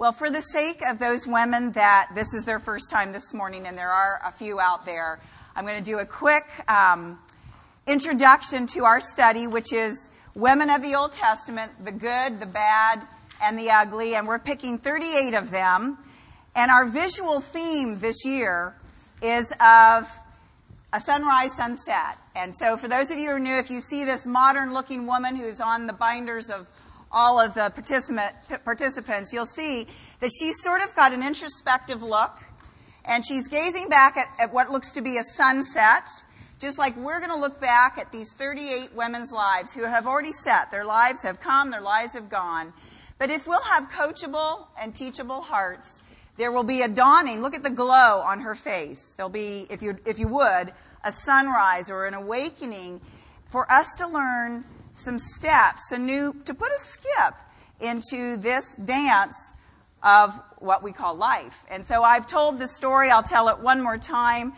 Well, for the sake of those women that this is their first time this morning, and there are a few out there, I'm going to do a quick introduction to our study, which is Women of the Old Testament, the good, the bad, and the ugly. And we're picking 38 of them. And our visual theme this year is of a sunrise, sunset. And so for those of you who are new, if you see this modern-looking woman who's on the binders of all of the participants, you'll see that she's sort of got an introspective look, and she's gazing back at what looks to be a sunset, just like we're going to look back at these 38 women's lives who have already set. Their lives have come, their lives have gone. But if we'll have coachable and teachable hearts, there will be a dawning. Look at the glow on her face. There'll be, if you would, a sunrise or an awakening for us to learn some steps, to put a skip into this dance of what we call life. And so I've told this story. I'll tell it one more time.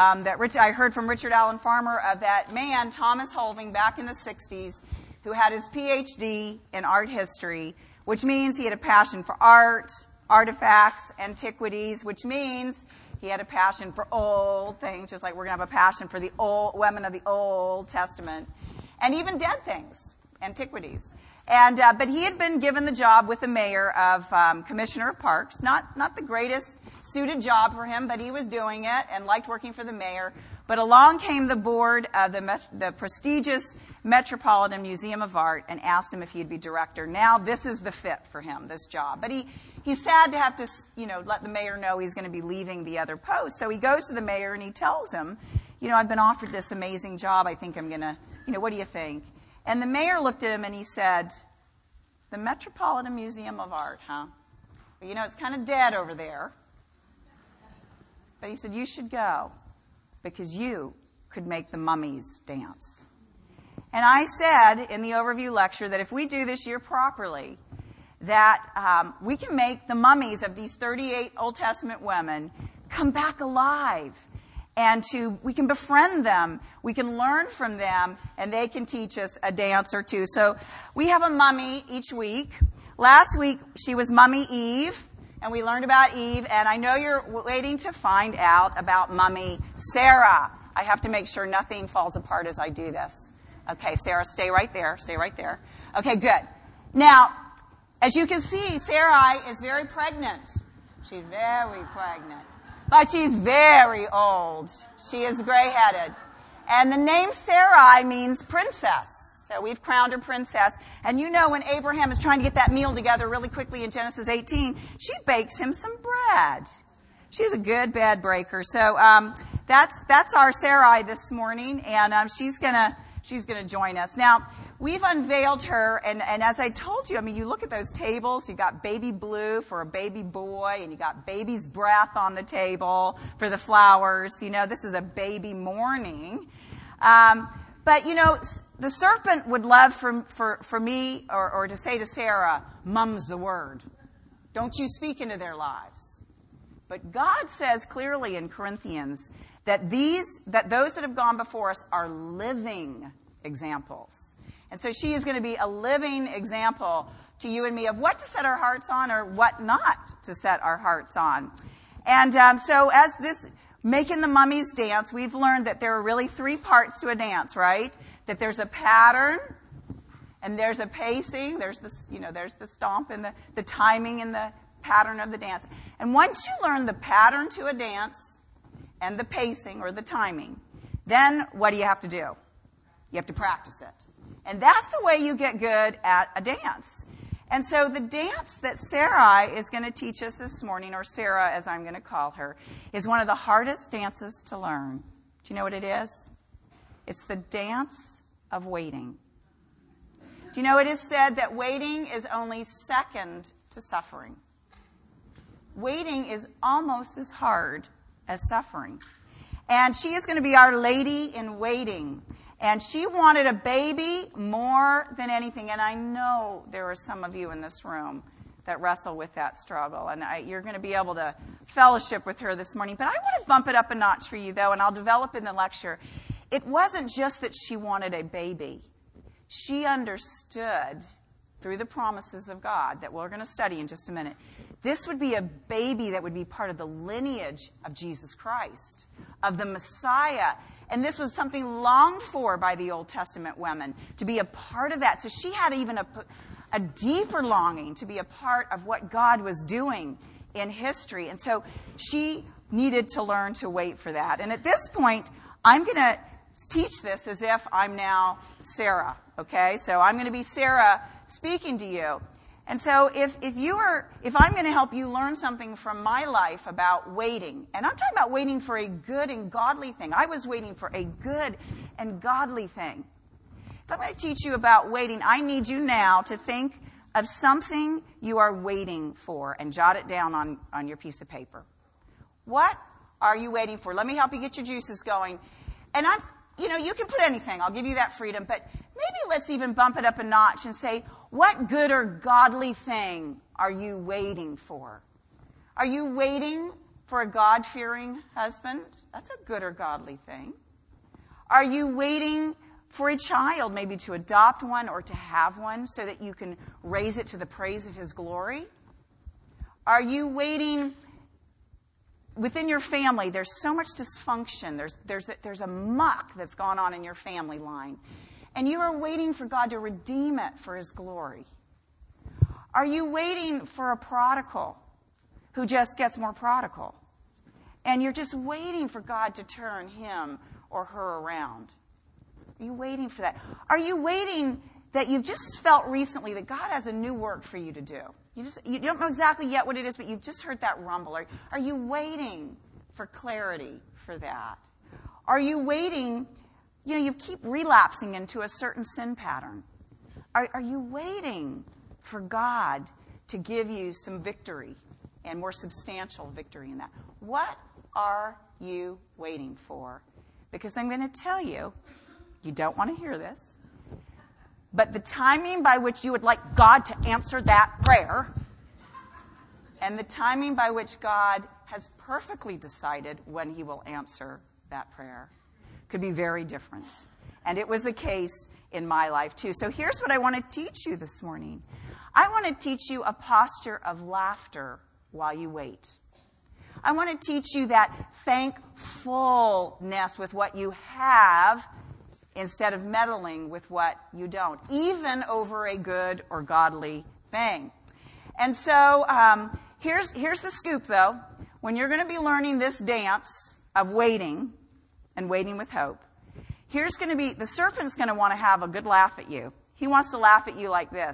I heard from Richard Allen Farmer of that man, Thomas Holving, back in the 60s, who had his PhD in art history, which means he had a passion for art, artifacts, antiquities, which means he had a passion for old things, just like we're going to have a passion for the old women of the Old Testament. And even dead things, antiquities. But he had been given the job with the mayor of Commissioner of Parks. Not the greatest suited job for him, but he was doing it and liked working for the mayor. But along came the board of the prestigious Metropolitan Museum of Art and asked him if he'd be director. Now this is the fit for him, this job. But he's sad to have to, let the mayor know he's going to be leaving the other post. So he goes to the mayor and he tells him, I've been offered this amazing job. I think I'm going to, what do you think? And the mayor looked at him and he said, the Metropolitan Museum of Art, huh? Well, it's kind of dead over there. But he said, you should go because you could make the mummies dance. And I said in the overview lecture that if we do this year properly, that we can make the mummies of these 38 Old Testament women come back alive. And we can befriend them, we can learn from them, and they can teach us a dance or two. So we have a mummy each week. Last week, she was Mummy Eve, and we learned about Eve. And I know you're waiting to find out about Mummy Sarah. I have to make sure nothing falls apart as I do this. Okay, Sarah, stay right there. Stay right there. Okay, good. Now, as you can see, Sarai is very pregnant. She's very pregnant. But she's very old. She is gray-headed. And the name Sarai means princess. So we've crowned her princess. And when Abraham is trying to get that meal together really quickly in Genesis 18, she bakes him some bread. She's a good bed breaker. So that's our Sarai this morning, and she's gonna join us. Now, we've unveiled her, and as I told you, you look at those tables, you got baby blue for a baby boy, and you got baby's breath on the table for the flowers. This is a baby morning. But the serpent would love for me or to say to Sarah, mum's the word. Don't you speak into their lives. But God says clearly in Corinthians that those that have gone before us are living examples. And so she is going to be a living example to you and me of what to set our hearts on or what not to set our hearts on. And so as this making the mummies dance, we've learned that there are really 3 parts to a dance, right? That there's a pattern, and there's a pacing, there's the stomp and the timing and the pattern of the dance. And once you learn the pattern to a dance and the pacing or the timing, then what do you have to do? You have to practice it. And that's the way you get good at a dance. And so the dance that Sarai is going to teach us this morning, or Sarah as I'm going to call her, is one of the hardest dances to learn. Do you know what it is? It's the dance of waiting. Do you know it is said that waiting is only second to suffering? Waiting is almost as hard as suffering. And she is going to be our lady in waiting. And she wanted a baby more than anything. And I know there are some of you in this room that wrestle with that struggle. And you're going to be able to fellowship with her this morning. But I want to bump it up a notch for you, though, and I'll develop in the lecture. It wasn't just that she wanted a baby. She understood through the promises of God that we're going to study in just a minute, this would be a baby that would be part of the lineage of Jesus Christ, of the Messiah. And this was something longed for by the Old Testament women, to be a part of that. So she had even a deeper longing to be a part of what God was doing in history. And so she needed to learn to wait for that. And at this point, I'm going to teach this as if I'm now Sarah, okay? So I'm going to be Sarah speaking to you. And so if I'm going to help you learn something from my life about waiting, and I'm talking about waiting for a good and godly thing. I was waiting for a good and godly thing. If I'm going to teach you about waiting, I need you now to think of something you are waiting for and jot it down on your piece of paper. What are you waiting for? Let me help you get your juices going. And you can put anything. I'll give you that freedom. But maybe let's even bump it up a notch and say, what good or godly thing are you waiting for? Are you waiting for a God-fearing husband? That's a good or godly thing. Are you waiting for a child, maybe to adopt one or to have one so that you can raise it to the praise of his glory? Are you waiting within your family? There's so much dysfunction. There's a muck that's gone on in your family line. And you are waiting for God to redeem it for his glory. Are you waiting for a prodigal who just gets more prodigal? And you're just waiting for God to turn him or her around? Are you waiting for that? Are you waiting that you've just felt recently that God has a new work for you to do? You don't know exactly yet what it is, but you've just heard that rumble. Are you waiting for clarity for that? Are you waiting? You keep relapsing into a certain sin pattern. Are you waiting for God to give you some victory and more substantial victory in that? What are you waiting for? Because I'm going to tell you, you don't want to hear this, but the timing by which you would like God to answer that prayer and the timing by which God has perfectly decided when he will answer that prayer could be very different. And it was the case in my life too. So here's what I want to teach you this morning. I want to teach you a posture of laughter while you wait. I want to teach you that thankfulness with what you have instead of meddling with what you don't, even over a good or godly thing. And so here's the scoop, though. When you're going to be learning this dance of waiting and waiting with hope, the serpent's going to want to have a good laugh at you. He wants to laugh at you like this.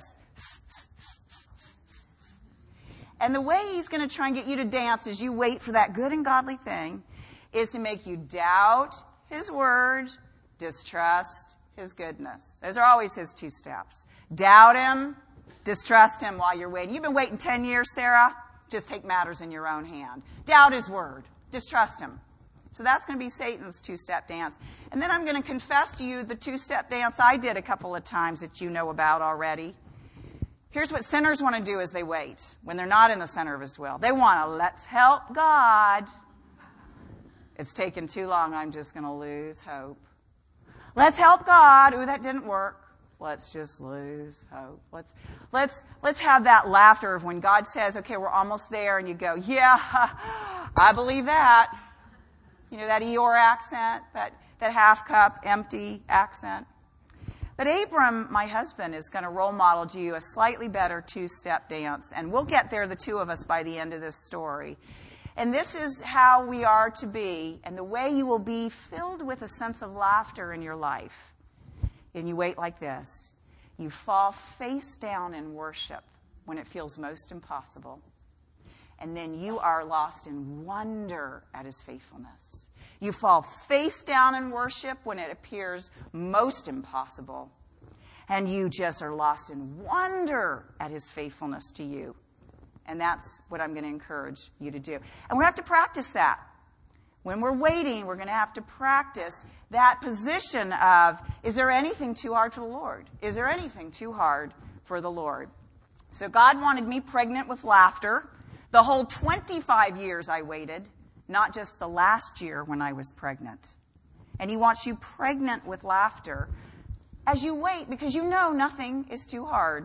And the way he's going to try and get you to dance as you wait for that good and godly thing is to make you doubt his word, distrust his goodness. Those are always his two steps. Doubt him, distrust him while you're waiting. You've been waiting 10 years, Sarah. Just take matters in your own hand. Doubt his word. Distrust him. So that's going to be Satan's two-step dance. And then I'm going to confess to you the two-step dance I did a couple of times that you know about already. Here's what sinners want to do as they wait when they're not in the center of his will. They want to, let's help God. It's taken too long. I'm just going to lose hope. Let's help God. Ooh, that didn't work. Let's just lose hope. Let's have that laughter of when God says, okay, we're almost there, and you go, yeah, I believe that. You know, that Eeyore accent, that half cup empty accent. But Abram, my husband, is going to role model to you a slightly better two-step dance, and we'll get there, the two of us, by the end of this story. And this is how we are to be, and the way you will be filled with a sense of laughter in your life. And you wait like this. You fall face down in worship when it feels most impossible. And then you are lost in wonder at his faithfulness. You fall face down in worship when it appears most impossible. And you just are lost in wonder at his faithfulness to you. And that's what I'm going to encourage you to do. And we have to practice that. When we're waiting, we're going to have to practice that position of, is there anything too hard for the Lord? Is there anything too hard for the Lord? So God wanted me pregnant with laughter the whole 25 years I waited, not just the last year when I was pregnant. And he wants you pregnant with laughter as you wait, because you know nothing is too hard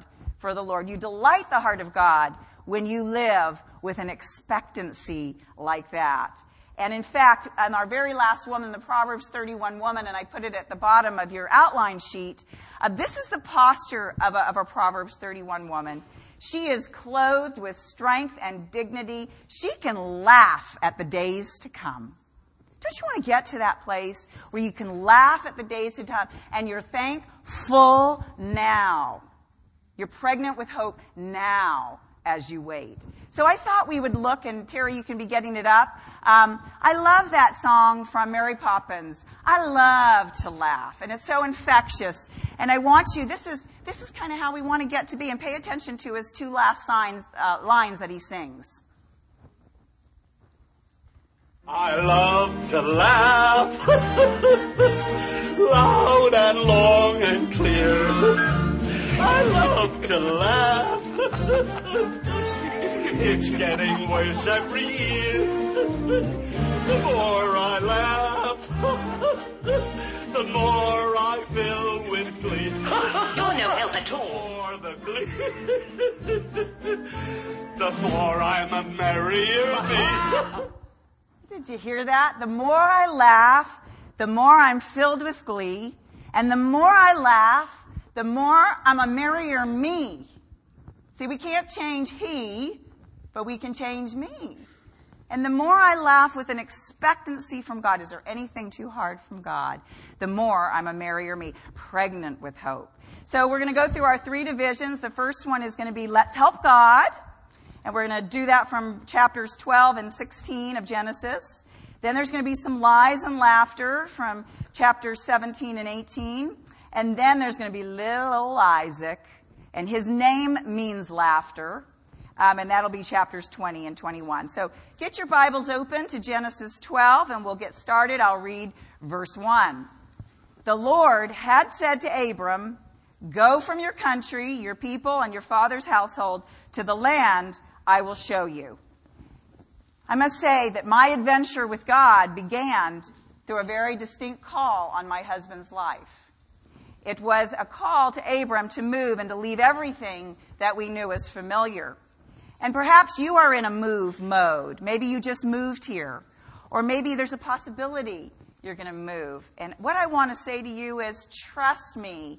for the Lord. You delight the heart of God when you live with an expectancy like that. And in fact, on our very last woman, the Proverbs 31 woman, and I put it at the bottom of your outline sheet, this is the posture of a Proverbs 31 woman. She is clothed with strength and dignity. She can laugh at the days to come. Don't you want to get to that place where you can laugh at the days to come and you're thankful now? You're pregnant with hope now as you wait. So I thought we would look, and Terry, you can be getting it up. I love that song from Mary Poppins. I love to laugh, and it's so infectious. And I want you, this is kind of how we want to get to be, and pay attention to his two last lines that he sings. I love to laugh, loud and long and clear. I love to laugh. It's getting worse every year. The more I laugh, the more I fill with glee. You're no help at all. The more I'm a merrier me. Did you hear that? The more I laugh, the more I'm filled with glee. And the more I laugh, the more I'm a merrier me. See, we can't change he, but we can change me. And the more I laugh with an expectancy from God, is there anything too hard from God? The more I'm a merrier me, pregnant with hope. So we're going to go through our three divisions. The first one is going to be Let's Help God. And we're going to do that from chapters 12 and 16 of Genesis. Then there's going to be some lies and laughter from chapters 17 and 18. And then there's going to be little old Isaac. And his name means laughter. And that'll be chapters 20 and 21. So get your Bibles open to Genesis 12 and we'll get started. I'll read verse 1. The Lord had said to Abram, "Go from your country, your people, and your father's household to the land I will show you." I must say that my adventure with God began through a very distinct call on my husband's life. It was a call to Abram to move and to leave everything that we knew as familiar. And perhaps you are in a move mode. Maybe you just moved here. Or maybe there's a possibility you're going to move. And what I want to say to you is, trust me,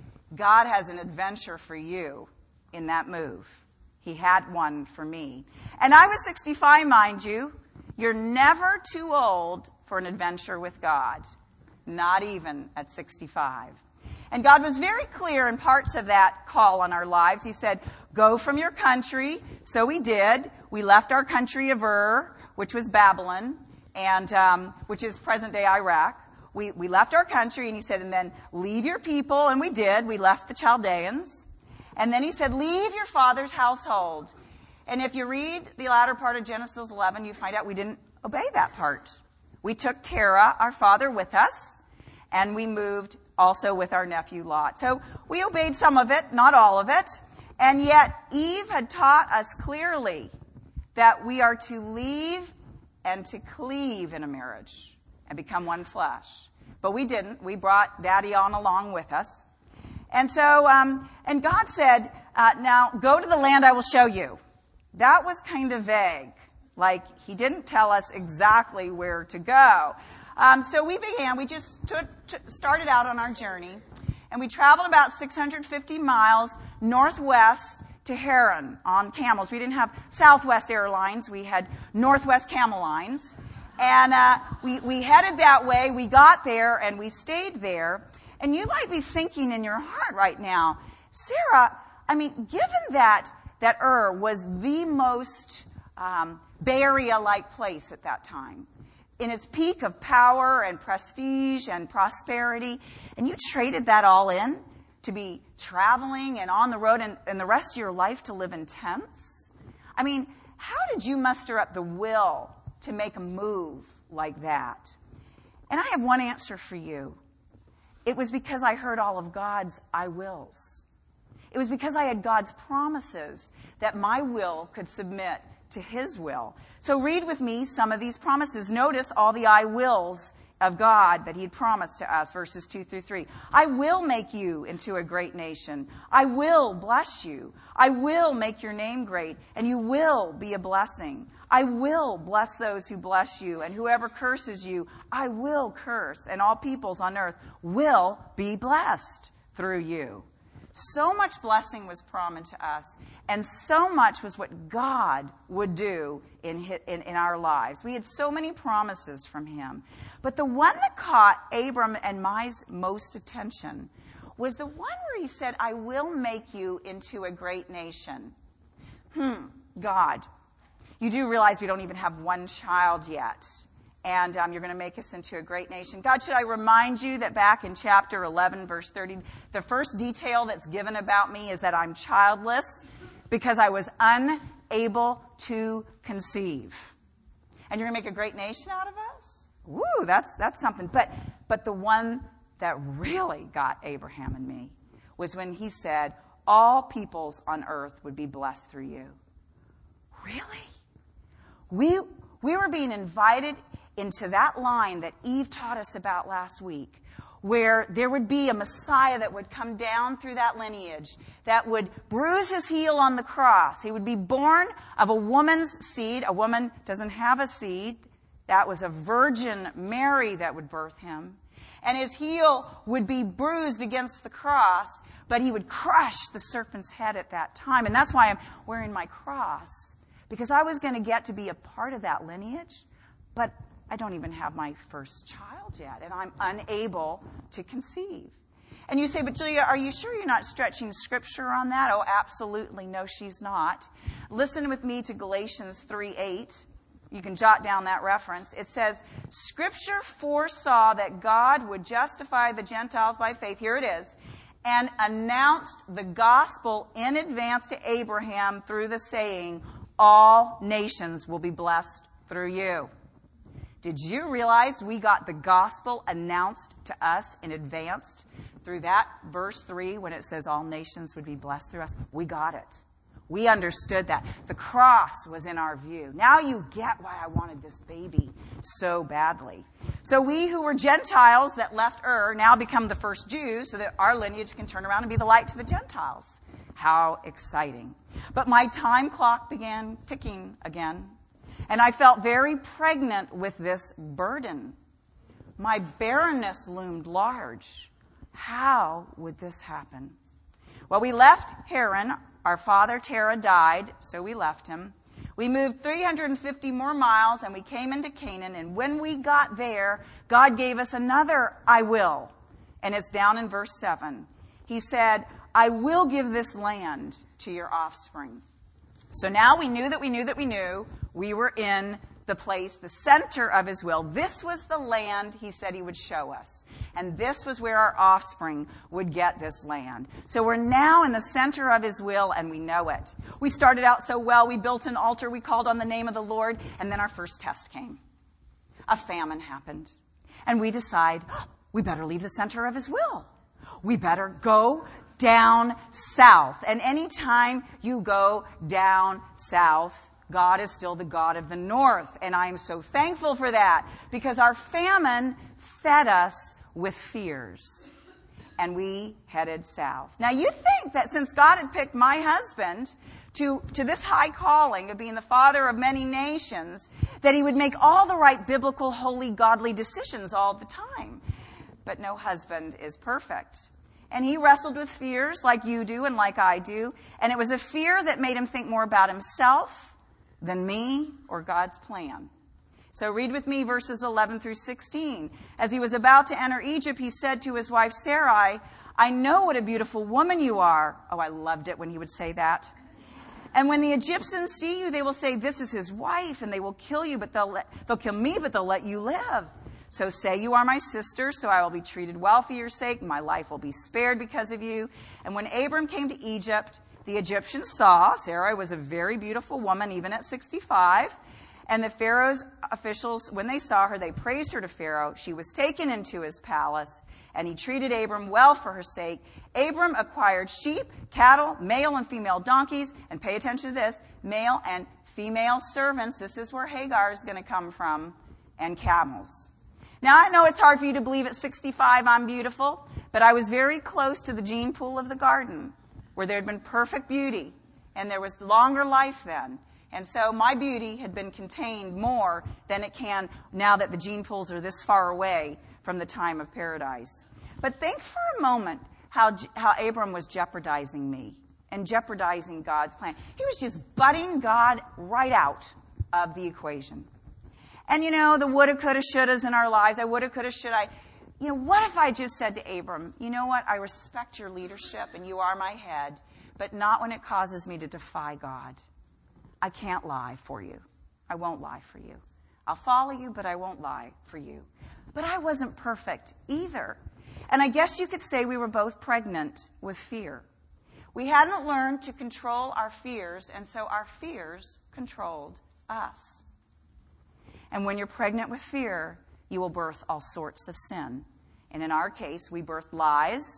God has an adventure for you in that move. He had one for me. And I was 65, mind you. You're never too old for an adventure with God. Not even at 65. And God was very clear in parts of that call on our lives. He said, go from your country. So we did. We left our country of Ur, which was Babylon, and which is present-day Iraq. We left our country, and he said, and then leave your people. And we did. We left the Chaldeans. And then he said, leave your father's household. And if you read the latter part of Genesis 11, you find out we didn't obey that part. We took Terah, our father, with us, and we moved also with our nephew Lot. So we obeyed some of it, not all of it. And yet Eve had taught us clearly that we are to leave and to cleave in a marriage and become one flesh. But we didn't. We brought Daddy on along with us. And so, and God said, now go to the land I will show you. That was kind of vague. Like, he didn't tell us exactly where to go. So we just started out on our journey, and we traveled about 650 miles northwest to Haran on camels. We didn't have Southwest Airlines. We had Northwest Camel Lines. And we headed that way. We got there, and we stayed there. And you might be thinking in your heart right now, Sarah, I mean, given that Ur was the most Bay Area-like place at that time, in its peak of power and prestige and prosperity, and you traded that all in to be traveling and on the road and the rest of your life to live in tents? I mean, how did you muster up the will to make a move like that? And I have one answer for you. It was because I heard all of God's I wills. It was because I had God's promises that my will could submit to his will. So read with me some of these promises. Notice all the I wills of God that he had promised to us, verses 2 through 3. I will make you into a great nation. I will bless you. I will make your name great, and you will be a blessing. I will bless those who bless you, and whoever curses you, I will curse, and all peoples on earth will be blessed through you. So much blessing was promised to us, and so much was what God would do in our lives. We had so many promises from him. But the one that caught Abram and my most attention was the one where he said, I will make you into a great nation. God, you do realize we don't even have one child yet. And you're going to make us into a great nation. God, should I remind you that back in chapter 11, verse 30, the first detail that's given about me is that I'm childless because I was unable to conceive. And you're going to make a great nation out of us? Woo, that's something. But the one that really got Abraham and me was when he said, all peoples on earth would be blessed through you. Really? We were being invited into that line that Eve taught us about last week, where there would be a Messiah that would come down through that lineage, that would bruise his heel on the cross. He would be born of a woman's seed. A woman doesn't have a seed. That was a virgin Mary that would birth him. And his heel would be bruised against the cross, but he would crush the serpent's head at that time. And that's why I'm wearing my cross, because I was going to get to be a part of that lineage, but I don't even have my first child yet, and I'm unable to conceive. And you say, but Julia, are you sure you're not stretching Scripture on that? Oh, absolutely. No, she's not. Listen with me to Galatians 3:8. You can jot down that reference. It says, Scripture foresaw that God would justify the Gentiles by faith. Here it is. And announced the gospel in advance to Abraham through the saying, all nations will be blessed through you. Did you realize we got the gospel announced to us in advance through that verse 3 when it says all nations would be blessed through us? We got it. We understood that. The cross was in our view. Now you get why I wanted this baby so badly. So we who were Gentiles that left now become the first Jews so that our lineage can turn around and be the light to the Gentiles. How exciting. But my time clock began ticking again. And I felt very pregnant with this burden. My barrenness loomed large. How would this happen? Well, we left Haran. Our father, Terah, died, so we left him. We moved 350 more miles, and we came into Canaan. And when we got there, God gave us another I will. And it's down in verse 7. He said, I will give this land to your offspring. So now we knew that we knew that we knew we were in the place, the center of his will. This was the land he said he would show us. And this was where our offspring would get this land. So we're now in the center of his will, and we know it. We started out so well. We built an altar. We called on the name of the Lord. And then our first test came. A famine happened. And we decide, we better leave the center of his will. We better go down south. And anytime you go down south, God is still the God of the north. And I am so thankful for that, because our famine fed us with fears. And we headed south. Now you'd think that since God had picked my husband to this high calling of being the father of many nations, that he would make all the right biblical, holy, godly decisions all the time. But no husband is perfect. And he wrestled with fears like you do and like I do. And it was a fear that made him think more about himself than me or God's plan. So read with me verses 11 through 16. As he was about to enter Egypt, he said to his wife Sarai, I know what a beautiful woman you are. Oh, I loved it when he would say that. And when the Egyptians see you, they will say, this is his wife, and they will kill you, but they'll kill me, but they'll let you live. So say you are my sister, so I will be treated well for your sake. My life will be spared because of you. And when Abram came to Egypt, the Egyptians saw Sarai was a very beautiful woman, even at 65. And the Pharaoh's officials, when they saw her, they praised her to Pharaoh. She was taken into his palace, and he treated Abram well for her sake. Abram acquired sheep, cattle, male and female donkeys, and pay attention to this, male and female servants. This is where Hagar is going to come from, and camels. Now, I know it's hard for you to believe at 65 I'm beautiful, but I was very close to the gene pool of the garden, where there had been perfect beauty, and there was longer life then. And so my beauty had been contained more than it can now that the gene pools are this far away from the time of paradise. But think for a moment how Abram was jeopardizing me and jeopardizing God's plan. He was just butting God right out of the equation. And the woulda, coulda, shouldas in our lives, I woulda, coulda, should I. What if I just said to Abram, you know what, I respect your leadership and you are my head, but not when it causes me to defy God. I can't lie for you. I won't lie for you. I'll follow you, but I won't lie for you. But I wasn't perfect either. And I guess you could say we were both pregnant with fear. We hadn't learned to control our fears, and so our fears controlled us. And when you're pregnant with fear, you will birth all sorts of sin. And in our case, we birthed lies,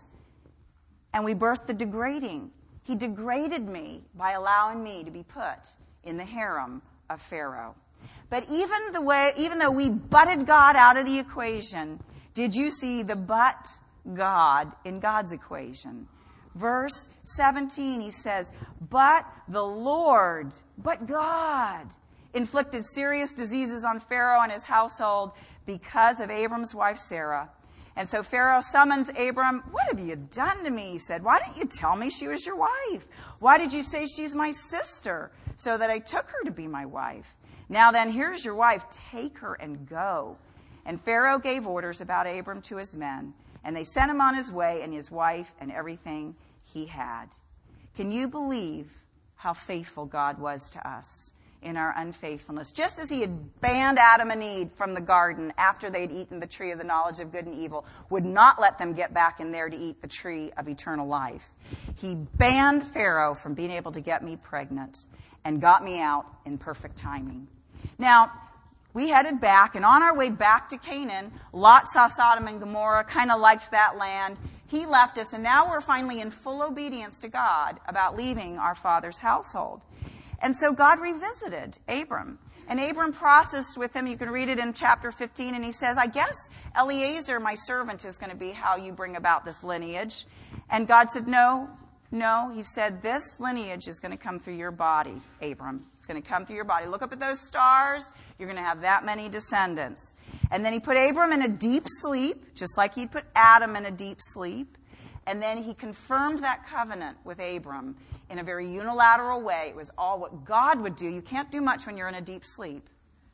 and we birthed the degrading. He degraded me by allowing me to be put in the harem of Pharaoh. But even though we butted God out of the equation, did you see the but God in God's equation? Verse 17, he says, but the Lord, but God, inflicted serious diseases on Pharaoh and his household because of Abram's wife Sarah. And so Pharaoh summons Abram. What have you done to me? He said, why didn't you tell me she was your wife? Why did you say she's my sister so that I took her to be my wife? Now then, here's your wife. Take her and go. And Pharaoh gave orders about Abram to his men, and they sent him on his way and his wife and everything he had. Can you believe how faithful God was to us in our unfaithfulness? Just as he had banned Adam and Eve from the garden after they'd eaten the tree of the knowledge of good and evil, would not let them get back in there to eat the tree of eternal life. He banned Pharaoh from being able to get me pregnant and got me out in perfect timing. Now, we headed back, and on our way back to Canaan, Lot saw Sodom and Gomorrah, kind of liked that land. He left us, and now we're finally in full obedience to God about leaving our father's household. And so God revisited Abram. And Abram processed with him. You can read it in chapter 15. And he says, I guess Eliezer, my servant, is going to be how you bring about this lineage. And God said, no. He said, this lineage is going to come through your body, Abram. It's going to come through your body. Look up at those stars. You're going to have that many descendants. And then he put Abram in a deep sleep, just like he'd put Adam in a deep sleep. And then he confirmed that covenant with Abram in a very unilateral way. It was all what God would do. You can't do much when you're in a deep sleep.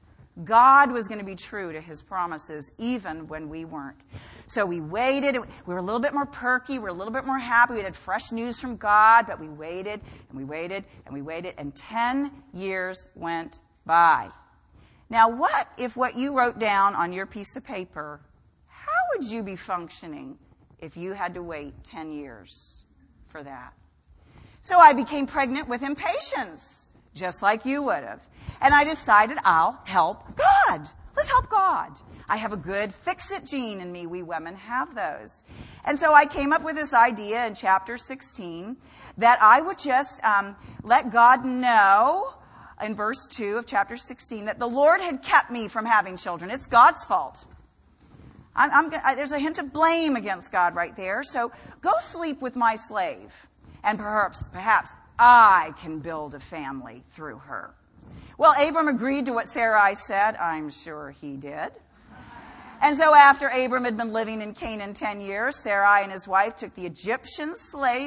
God was going to be true to his promises even when we weren't. So we waited. We were a little bit more perky. We were a little bit more happy. We had fresh news from God, but we waited and we waited and we waited. And 10 years went by. Now, what if what you wrote down on your piece of paper, how would you be functioning if you had to wait 10 years for that? So I became pregnant with impatience, just like you would have. And I decided I'll help God. Let's help God. I have a good fix-it gene in me. We women have those. And so I came up with this idea in chapter 16 that I would just let God know in verse 2 of chapter 16 that the Lord had kept me from having children. It's God's fault. There's a hint of blame against God right there. So go sleep with my slave. And perhaps I can build a family through her. Well, Abram agreed to what Sarai said. I'm sure he did. And so after Abram had been living in Canaan 10 years, Sarai and his wife took the Egyptian slave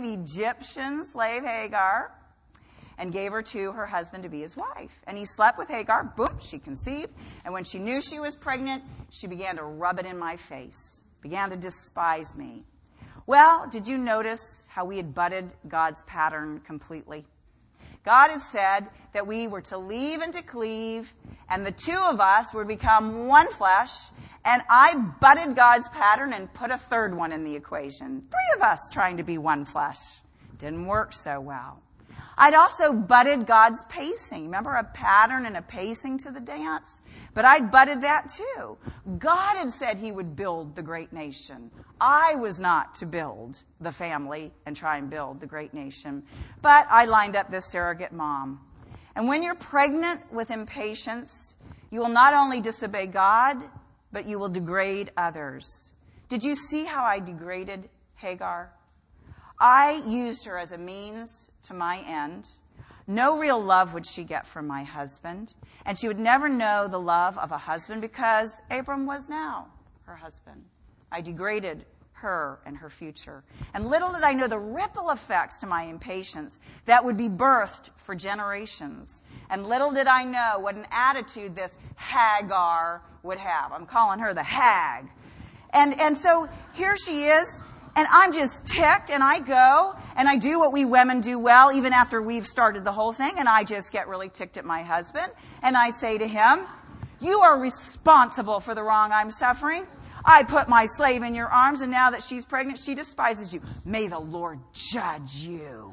Hagar, and gave her to her husband to be his wife. And he slept with Hagar. Boom, she conceived. And when she knew she was pregnant, she began to rub it in my face, began to despise me. Well, did you notice how we had butted God's pattern completely? God had said that we were to leave and to cleave, and the two of us would become one flesh, and I butted God's pattern and put a third one in the equation. 3 of us trying to be one flesh. Didn't work so well. I'd also butted God's pacing. Remember a pattern and a pacing to the dance? But I'd butted that too. God had said he would build the great nation. I was not to build the family and try and build the great nation. But I lined up this surrogate mom. And when you're pregnant with impatience, you will not only disobey God, but you will degrade others. Did you see how I degraded Hagar? I used her as a means to my end. No real love would she get from my husband, and she would never know the love of a husband because Abram was now her husband. I degraded her and her future. And little did I know the ripple effects to my impatience that would be birthed for generations. And little did I know what an attitude this Hagar would have. I'm calling her the hag. And so here she is, and I'm just ticked, and I go, and I do what we women do well, even after we've started the whole thing, and I just get really ticked at my husband, and I say to him, you are responsible for the wrong I'm suffering. I put my slave in your arms, and now that she's pregnant, she despises you. May the Lord judge you.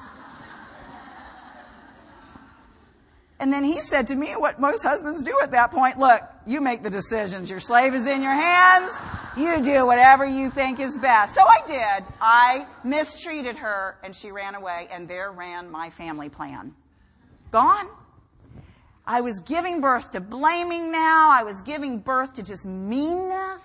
And then he said to me what most husbands do at that point. Look, you make the decisions. Your slave is in your hands. You do whatever you think is best. So I did. I mistreated her, and she ran away, and there ran my family plan. Gone. I was giving birth to blaming now. I was giving birth to just meanness.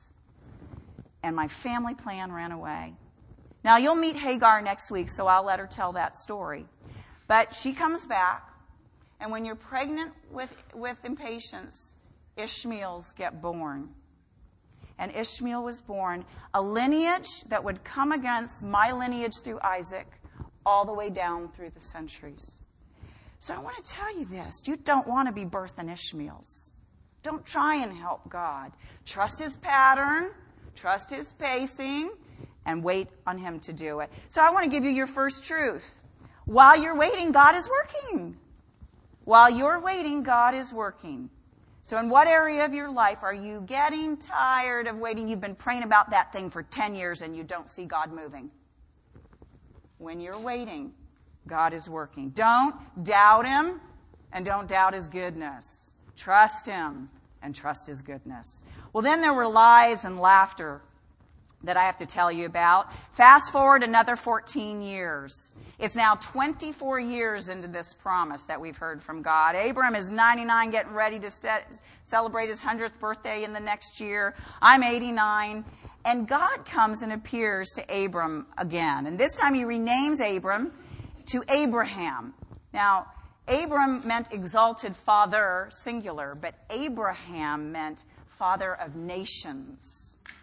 And my family plan ran away. Now, you'll meet Hagar next week, so I'll let her tell that story. But she comes back. And when you're pregnant with impatience, Ishmaels get born. And Ishmael was born, a lineage that would come against my lineage through Isaac, all the way down through the centuries. So I want to tell you this. You don't want to be birthing Ishmaels. Don't try and help God. Trust his pattern, trust his pacing, and wait on him to do it. So I want to give you your first truth. While you're waiting, God is working. While you're waiting, God is working. So in what area of your life are you getting tired of waiting? You've been praying about that thing for 10 years and you don't see God moving. When you're waiting, God is working. Don't doubt him and don't doubt his goodness. Trust him and trust his goodness. Well, then there were lies and laughter that I have to tell you about. Fast forward another 14 years. It's now 24 years into this promise that we've heard from God. Abram is 99, getting ready to celebrate his 100th birthday in the next year. I'm 89. And God comes and appears to Abram again. And this time he renames Abram to Abraham. Now, Abram meant exalted father, singular, but Abraham meant father of nations.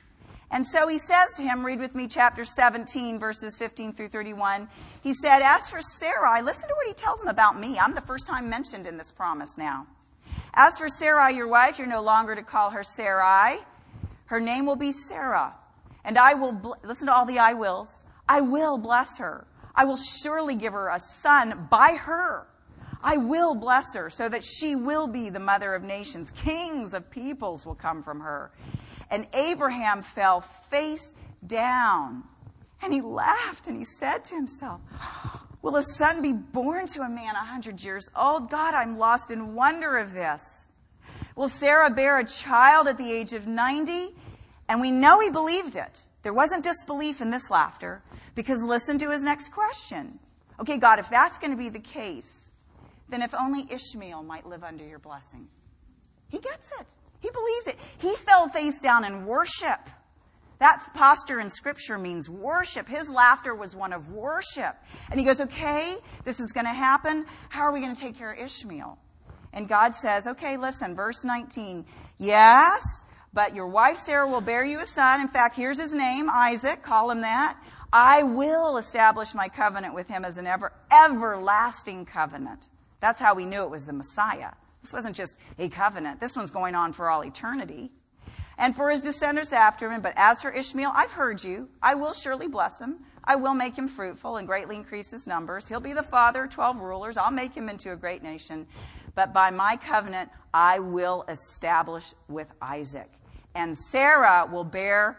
And so he says to him, read with me chapter 17, verses 15 through 31. He said, as for Sarai, listen to what he tells him about me. I'm the first time mentioned in this promise now. As for Sarai, your wife, you're no longer to call her Sarai. Her name will be Sarah. And I will, listen to all the I wills. I will bless her. I will surely give her a son by her. I will bless her so that she will be the mother of nations. Kings of peoples will come from her. And Abraham fell face down. And he laughed and he said to himself, will a son be born to a man 100 years old? God, I'm lost in wonder of this. Will Sarah bear a child at the age of 90? And we know he believed it. There wasn't disbelief in this laughter, because listen to his next question. Okay, God, if that's going to be the case, then if only Ishmael might live under your blessing. He gets it. He believes it. He fell face down in worship. That posture in Scripture means worship. His laughter was one of worship. And he goes, okay, this is going to happen. How are we going to take care of Ishmael? And God says, okay, listen, verse 19. Yes, but your wife Sarah will bear you a son. In fact, here's his name, Isaac. Call him that. I will establish my covenant with him as an everlasting covenant. That's how we knew it was the Messiah. This wasn't just a covenant. This one's going on for all eternity. And for his descendants after him. But as for Ishmael, I've heard you. I will surely bless him. I will make him fruitful and greatly increase his numbers. He'll be the father of 12 rulers. I'll make him into a great nation. But by my covenant, I will establish with Isaac. And Sarah will bear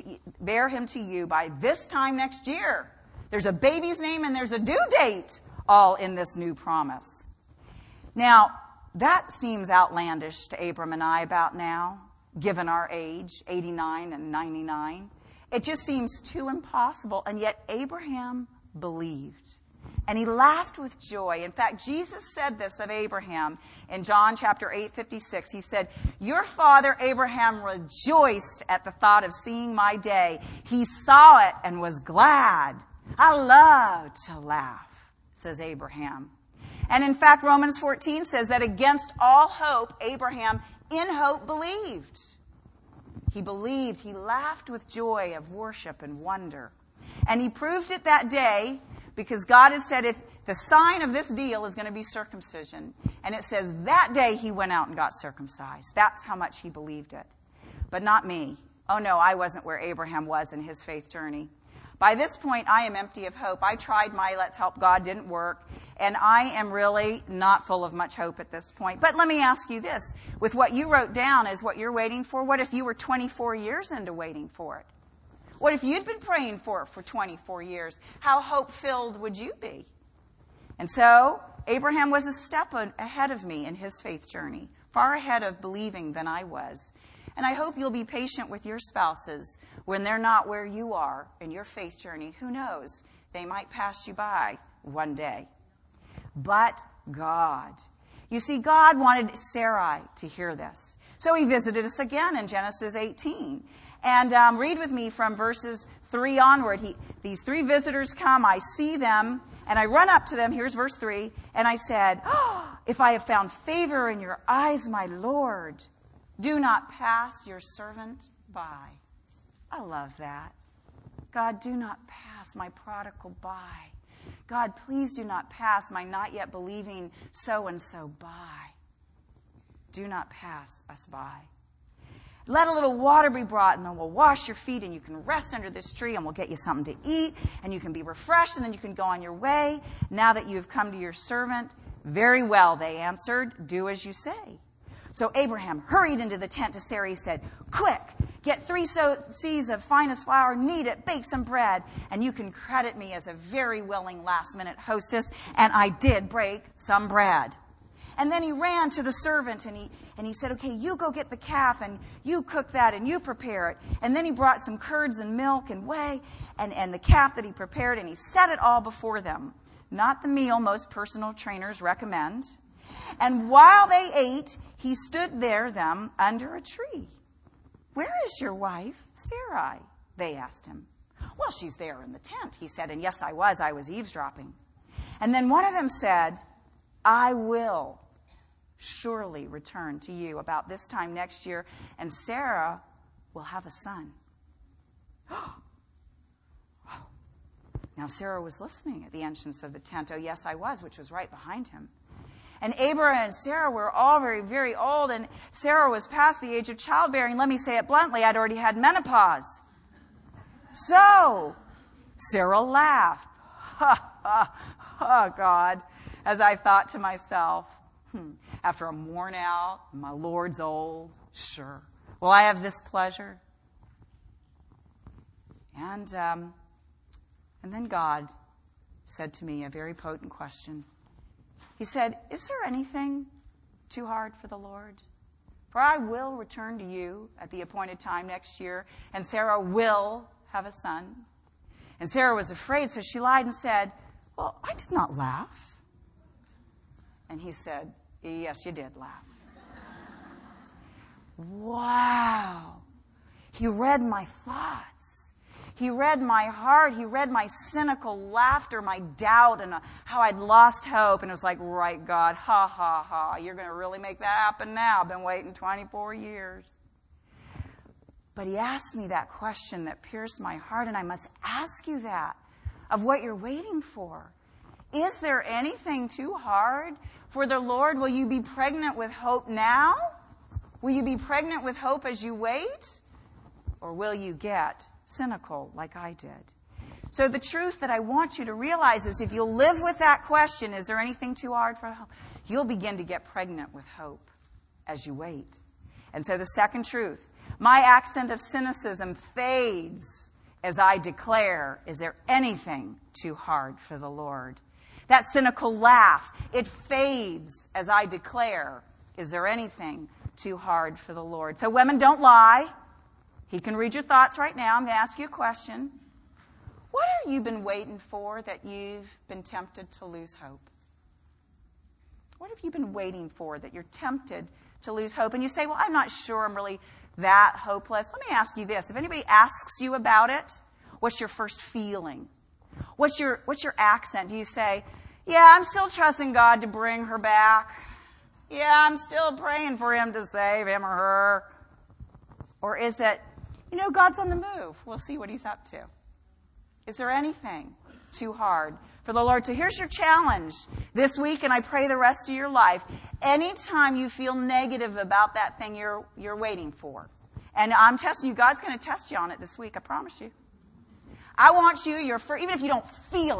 him to you by this time next year. There's a baby's name and there's a due date, all in this new promise. Now, that seems outlandish to Abram and I about now, given our age, 89 and 99. It just seems too impossible, and yet Abraham believed. And he laughed with joy. In fact, Jesus said this of Abraham in John chapter 8:56. He said, your father Abraham rejoiced at the thought of seeing my day. He saw it and was glad. I love to laugh, says Abraham. And in fact, Romans 14 says that against all hope, Abraham in hope believed. He believed. He laughed with joy of worship and wonder. And he proved it that day because God had said, if the sign of this deal is going to be circumcision. And it says that day he went out and got circumcised. That's how much he believed it. But not me. Oh no, I wasn't where Abraham was in his faith journey. By this point, I am empty of hope. I tried my let's help God, didn't work. And I am really not full of much hope at this point. But let me ask you this. With what you wrote down as what you're waiting for, what if you were 24 years into waiting for it? What if you'd been praying for it for 24 years? How hope-filled would you be? And so, Abraham was a step ahead of me in his faith journey, far ahead of believing than I was. And I hope you'll be patient with your spouses when they're not where you are in your faith journey. Who knows? They might pass you by one day. But God. You see, God wanted Sarai to hear this. So he visited us again in Genesis 18. And read with me from verses 3 onward. These 3 visitors come. I see them. And I run up to them. Here's verse 3. And I said, if I have found favor in your eyes, my Lord, do not pass your servant by. I love that. God, do not pass my prodigal by. God, please do not pass my not yet believing so-and-so by. Do not pass us by. Let a little water be brought, and then we'll wash your feet, and you can rest under this tree, and we'll get you something to eat, and you can be refreshed, and then you can go on your way. Now that you have come to your servant, very well, they answered, do as you say. So Abraham hurried into the tent to Sarah. He said, quick, get 3 seahs of finest flour, knead it, bake some bread, and you can credit me as a very willing last-minute hostess. And I did break some bread. And then he ran to the servant and he said, okay, you go get the calf and you cook that and you prepare it. And then he brought some curds and milk and whey and the calf that he prepared, and he set it all before them. Not the meal most personal trainers recommend. And while they ate, he stood them under a tree. Where is your wife, Sarai? They asked him. Well, she's there in the tent, he said. And yes, I was eavesdropping. And then one of them said, I will surely return to you about this time next year, and Sarah will have a son. Now Sarah was listening at the entrance of the tent. Oh, yes, I was, which was right behind him. And Abraham and Sarah were all very, very old, and Sarah was past the age of childbearing. Let me say it bluntly, I'd already had menopause. So Sarah laughed. Ha, ha, ha, God, as I thought to myself, after I'm worn out, my Lord's old, sure. Will I have this pleasure? And then God said to me a very potent question. He said, is there anything too hard for the Lord? For I will return to you at the appointed time next year, and Sarah will have a son. And Sarah was afraid, so she lied and said, well, I did not laugh. And he said, yes, you did laugh. Wow. He read my thoughts. He read my heart. He read my cynical laughter, my doubt, and how I'd lost hope. And it was like, right, God, ha, ha, ha. You're going to really make that happen now. I've been waiting 24 years. But he asked me that question that pierced my heart, and I must ask you that, of what you're waiting for. Is there anything too hard for the Lord? Will you be pregnant with hope now? Will you be pregnant with hope as you wait? Or will you get cynical like I did? So the truth that I want you to realize is if you'll live with that question, is there anything too hard for hope? You'll begin to get pregnant with hope as you wait. And so the second truth, my accent of cynicism fades as I declare, is there anything too hard for the Lord? That cynical laugh, it fades as I declare, is there anything too hard for the Lord? So women, don't lie. He can read your thoughts right now. I'm going to ask you a question. What have you been waiting for that you've been tempted to lose hope? What have you been waiting for that you're tempted to lose hope? And you say, well, I'm not sure I'm really that hopeless. Let me ask you this. If anybody asks you about it, what's your first feeling? What's your accent? Do you say, yeah, I'm still trusting God to bring her back. Yeah, I'm still praying for him to save him or her. Or is it, God's on the move. We'll see what he's up to. Is there anything too hard for the Lord to? Here's your challenge this week, and I pray the rest of your life. Anytime you feel negative about that thing you're waiting for, and I'm testing you, God's going to test you on it this week, I promise you. I want you, even if you don't feel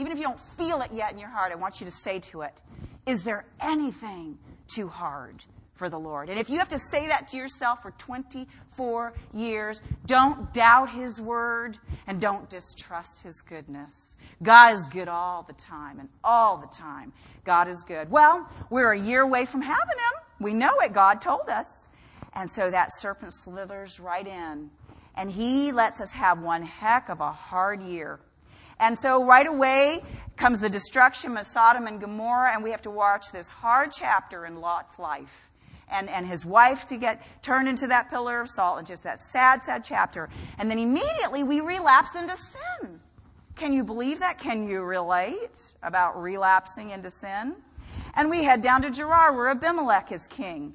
it yet in your heart, I want you to say to it, is there anything too hard for the Lord? And if you have to say that to yourself for 24 years, don't doubt his word and don't distrust his goodness. God is good all the time, and all the time God is good. Well, we're a year away from having him. We know it. God told us. And so that serpent slithers right in, and he lets us have one heck of a hard year. And so right away comes the destruction of Sodom and Gomorrah, and we have to watch this hard chapter in Lot's life. And his wife to get turned into that pillar of salt, and just that sad, sad chapter. And then immediately we relapse into sin. Can you believe that? Can you relate about relapsing into sin? And we head down to Gerar, where Abimelech is king.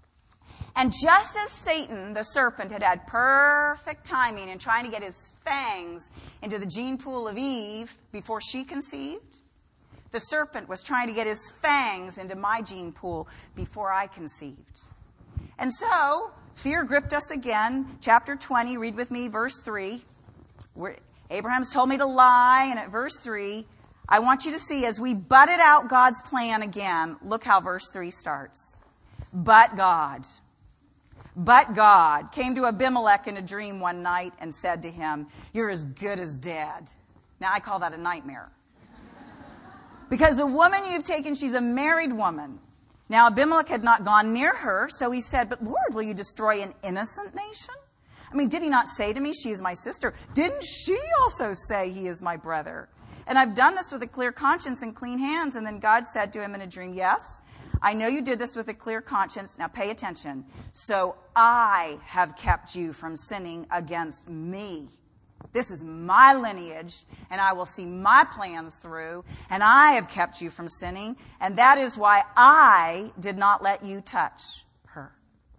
And just as Satan, the serpent, had perfect timing in trying to get his fangs into the gene pool of Eve before she conceived, the serpent was trying to get his fangs into my gene pool before I conceived. And so, fear gripped us again. Chapter 20, read with me, verse 3. Where Abraham's told me to lie, and at verse 3, I want you to see, as we butted out God's plan again, look how verse 3 starts. But God came to Abimelech in a dream one night and said to him, you're as good as dead. Now, I call that a nightmare. Because the woman you've taken, she's a married woman. Now, Abimelech had not gone near her, so he said, but Lord, will you destroy an innocent nation? I mean, did he not say to me, she is my sister? Didn't she also say he is my brother? And I've done this with a clear conscience and clean hands. And then God said to him in a dream, yes, I know you did this with a clear conscience. Now pay attention. So I have kept you from sinning against me. This is my lineage, and I will see my plans through, and I have kept you from sinning, and that is why I did not let you touch her.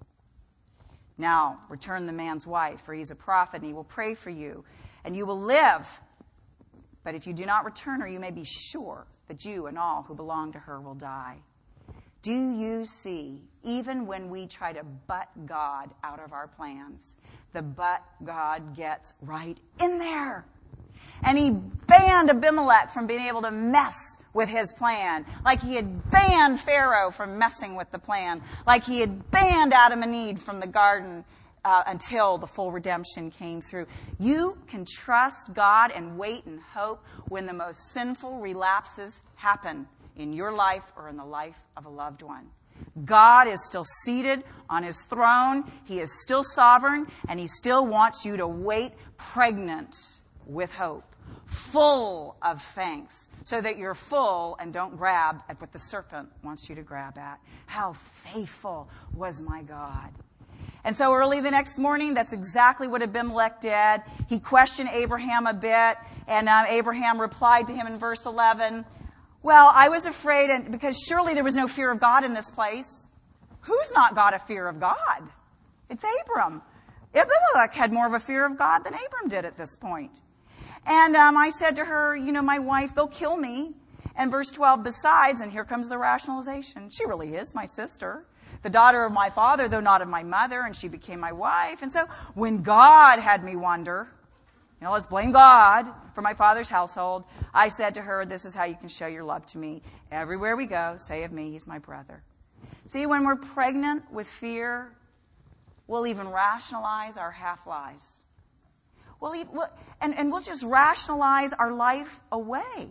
Now, return the man's wife, for he's a prophet, and he will pray for you, and you will live. But if you do not return her, you may be sure that you and all who belong to her will die. Do you see, even when we try to butt God out of our plans, the butt God gets right in there. And he banned Abimelech from being able to mess with his plan. Like he had banned Pharaoh from messing with the plan. Like he had banned Adam and Eve from the garden until the full redemption came through. You can trust God and wait and hope when the most sinful relapses happen in your life or in the life of a loved one. God is still seated on his throne. He is still sovereign, and he still wants you to wait pregnant with hope, full of thanks, so that you're full and don't grab at what the serpent wants you to grab at. How faithful was my God. And so early the next morning, that's exactly what Abimelech did. He questioned Abraham a bit, and Abraham replied to him in verse 11, well, I was afraid, because surely there was no fear of God in this place. Who's not got a fear of God? It's Abram. Abimelech had more of a fear of God than Abram did at this point. And I said to her, my wife, they'll kill me. And verse 12, besides, and here comes the rationalization, she really is my sister, the daughter of my father, though not of my mother, and she became my wife. And so when God had me wonder, let's blame God for my father's household, I said to her, this is how you can show your love to me. Everywhere we go, say of me, he's my brother. See, when we're pregnant with fear, we'll even rationalize our half-lies. We'll just rationalize our life away.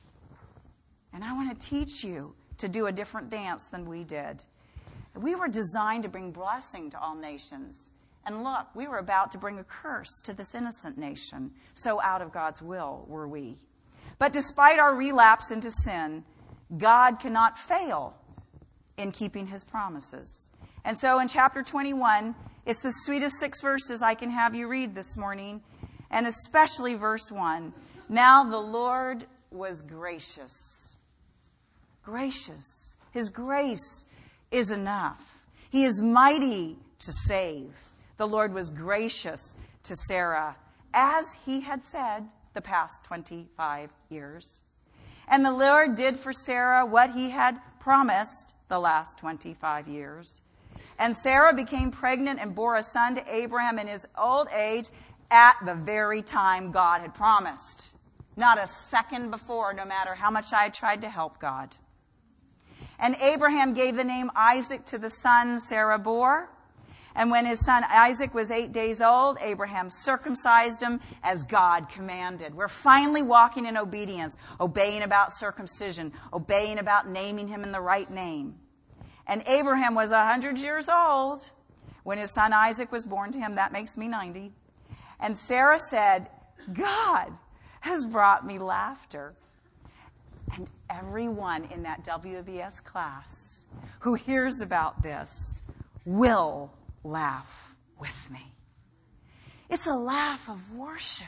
And I want to teach you to do a different dance than we did. We were designed to bring blessing to all nations, And look, we were about to bring a curse to this innocent nation. So out of God's will were we. But despite our relapse into sin, God cannot fail in keeping his promises. And so in chapter 21, it's the sweetest 6 verses I can have you read this morning, and especially verse 1. Now the Lord was gracious. Gracious. His grace is enough. He is mighty to save. The Lord was gracious to Sarah, as he had said the past 25 years. And the Lord did for Sarah what he had promised the last 25 years. And Sarah became pregnant and bore a son to Abraham in his old age at the very time God had promised. Not a second before, no matter how much I tried to help God. And Abraham gave the name Isaac to the son Sarah bore. And when his son Isaac was 8 days old, Abraham circumcised him as God commanded. We're finally walking in obedience, obeying about circumcision, obeying about naming him in the right name. And Abraham was 100 years old when his son Isaac was born to him. That makes me 90. And Sarah said, God has brought me laughter. And everyone in that WBS class who hears about this will laugh with me. It's a laugh of worship.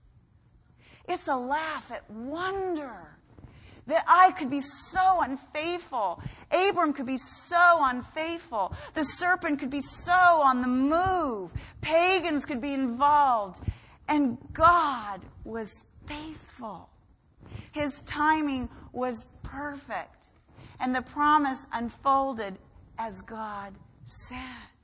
It's a laugh at wonder that I could be so unfaithful. Abram could be so unfaithful. The serpent could be so on the move. Pagans could be involved. And God was faithful. His timing was perfect. And the promise unfolded as God said.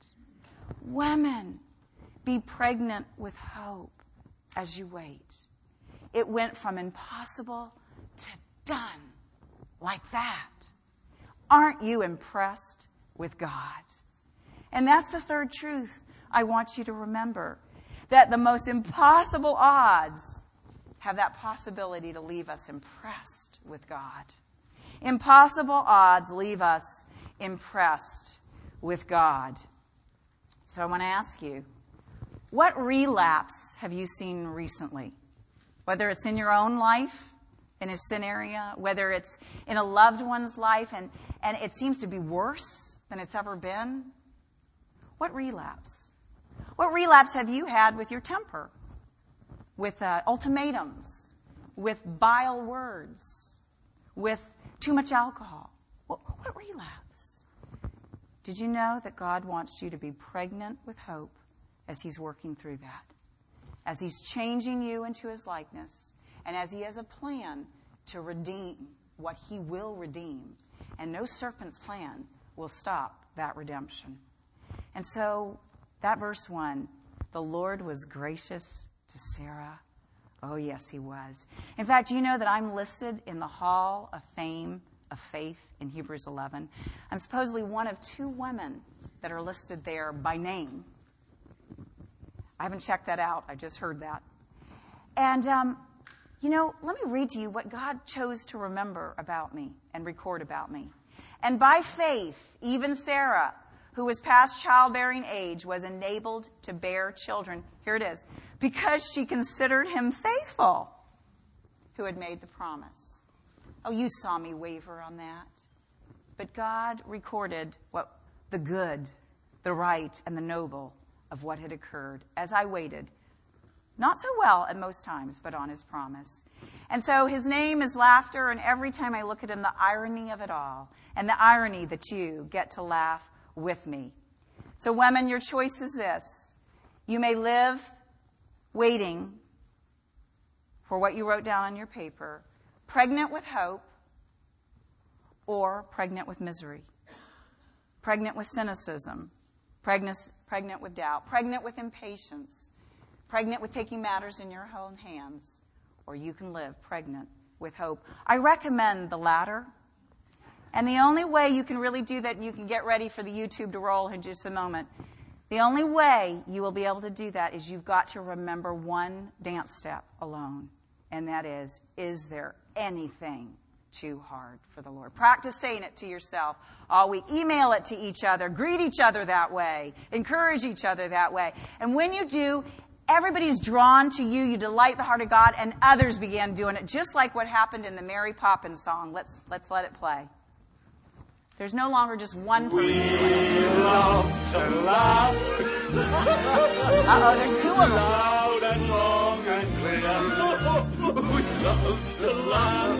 Women, be pregnant with hope as you wait. It went from impossible to done like that. Aren't you impressed with God? And that's the third truth I want you to remember. That the most impossible odds have that possibility to leave us impressed with God. Impossible odds leave us impressed with God. So I want to ask you, what relapse have you seen recently? Whether it's in your own life, in a sin area, whether it's in a loved one's life, and it seems to be worse than it's ever been. What relapse? What relapse have you had with your temper? With ultimatums? With vile words? With too much alcohol? What relapse? Did you know that God wants you to be pregnant with hope as he's working through that? As he's changing you into his likeness, and as he has a plan to redeem what he will redeem. And no serpent's plan will stop that redemption. And so, that verse 1, the Lord was gracious to Sarah. Oh, yes, he was. In fact, you know that I'm listed in the Hall of Fame of Faith in Hebrews 11. I'm supposedly one of 2 women that are listed there by name. I haven't checked that out. I just heard that. And, let me read to you what God chose to remember about me and record about me. And by faith, even Sarah, who was past childbearing age, was enabled to bear children. Here it is. Because she considered him faithful, who had made the promise. Oh, you saw me waver on that. But God recorded what the good, the right, and the noble of what had occurred as I waited. Not so well at most times, but on his promise. And so his name is laughter, and every time I look at him, the irony of it all, and the irony that you get to laugh with me. So women, your choice is this. You may live waiting for what you wrote down on your paper, pregnant with hope, or pregnant with misery, pregnant with cynicism, pregnant with doubt, pregnant with impatience, pregnant with taking matters in your own hands, or you can live pregnant with hope. I recommend the latter. And the only way you can really do that, and you can get ready for the YouTube to roll in just a moment, the only way you will be able to do that is you've got to remember one dance step alone. And that is there anything too hard for the Lord. Practice saying it to yourself all week. Email it to each other. Greet each other that way. Encourage each other that way. And when you do, everybody's drawn to you. You delight the heart of God, and others begin doing it, just like what happened in the Mary Poppins song. Let's let it play. There's no longer just one person doing it. We love to laugh. Uh-oh, there's two of them. Loud and long and clear. We love to laugh.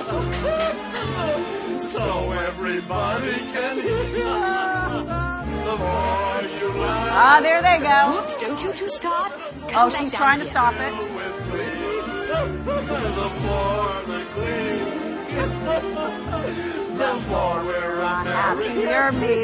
So everybody can hear. The more you laugh. Ah, there they go. Whoops, don't you two start. Come Oh, back she's down trying to here. stop it. With glee. The more the glee. The more we're a merry. Happier me.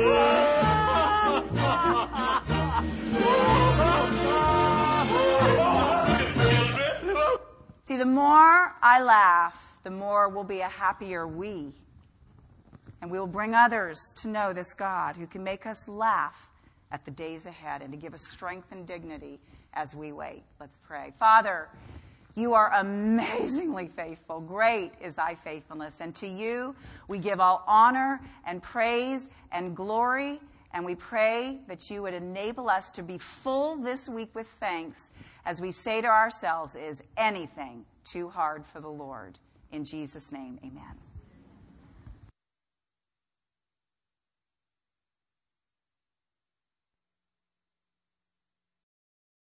See, the more I laugh, the more we'll be a happier we. And we will bring others to know this God who can make us laugh at the days ahead and to give us strength and dignity as we wait. Let's pray. Father, you are amazingly faithful. Great is thy faithfulness. And to you we give all honor and praise and glory. And we pray that you would enable us to be full this week with thanks as we say to ourselves, is anything too hard for the Lord? In Jesus' name, amen.